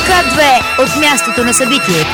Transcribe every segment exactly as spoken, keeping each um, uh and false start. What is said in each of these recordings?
К две от мястото на събитието.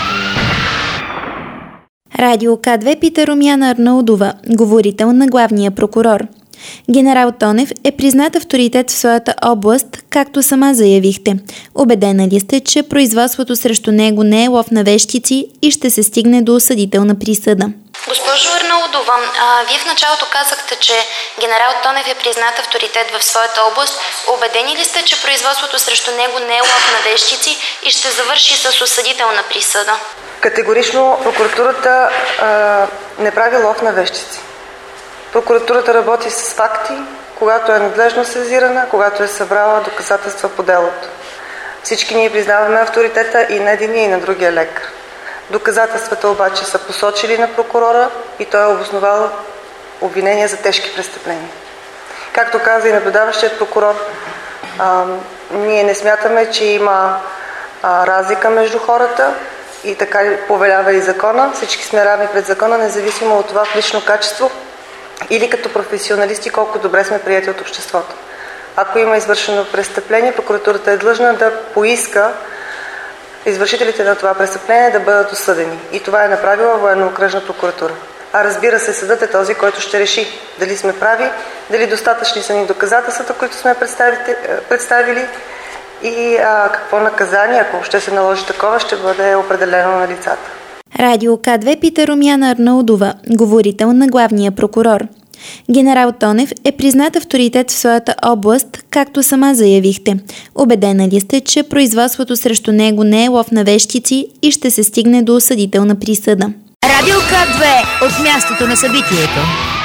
Радио К две пита Румяна Арнаудова, говорител на главния прокурор. Генерал Тонев е признат авторитет в своята област, както сама заявихте. Убедена ли сте, че производството срещу него не е лов на вещици и ще се стигне до осъдителна присъда? Госпожо Арнаудова, а, вие в началото казахте, че генерал Тонев е признат авторитет в своята област. Убедени ли сте, че производството срещу него не е лов на вещици и ще завърши с осъдителна присъда? Категорично прокуратурата а, не прави лов на вещици. Прокуратурата работи с факти, когато е надлежно сезирана, когато е събрала доказателства по делото. Всички ние признаваме авторитета и на единия, и на другия лекар. Доказателствата обаче са посочили на прокурора и той е обосновал обвинения за тежки престъпления. Както каза и наблюдаващият прокурор, а, ние не смятаме, че има а, разлика между хората и така повелява и закона. Всички сме равни пред закона, независимо от това в лично качество или като професионалисти, колко добре сме приети от обществото. Ако има извършено престъпление, прокуратурата е длъжна да поиска извършителите на това престъпление да бъдат осъдени. И това е направила Военно-окръжна прокуратура. А разбира се, съдът е този, който ще реши дали сме прави, дали достатъчни са ни доказателствата, които сме представили и а, какво наказание, ако ще се наложи такова, ще бъде определено на лицата. Радио К две пита Румяна Арнаудова, говорител на главния прокурор. Генерал Тонев е признат авторитет в своята област, както сама заявихте. Убедена ли сте, че производството срещу него не е лов на вещици и ще се стигне до осъдителна присъда? Радио К две от мястото на събитието.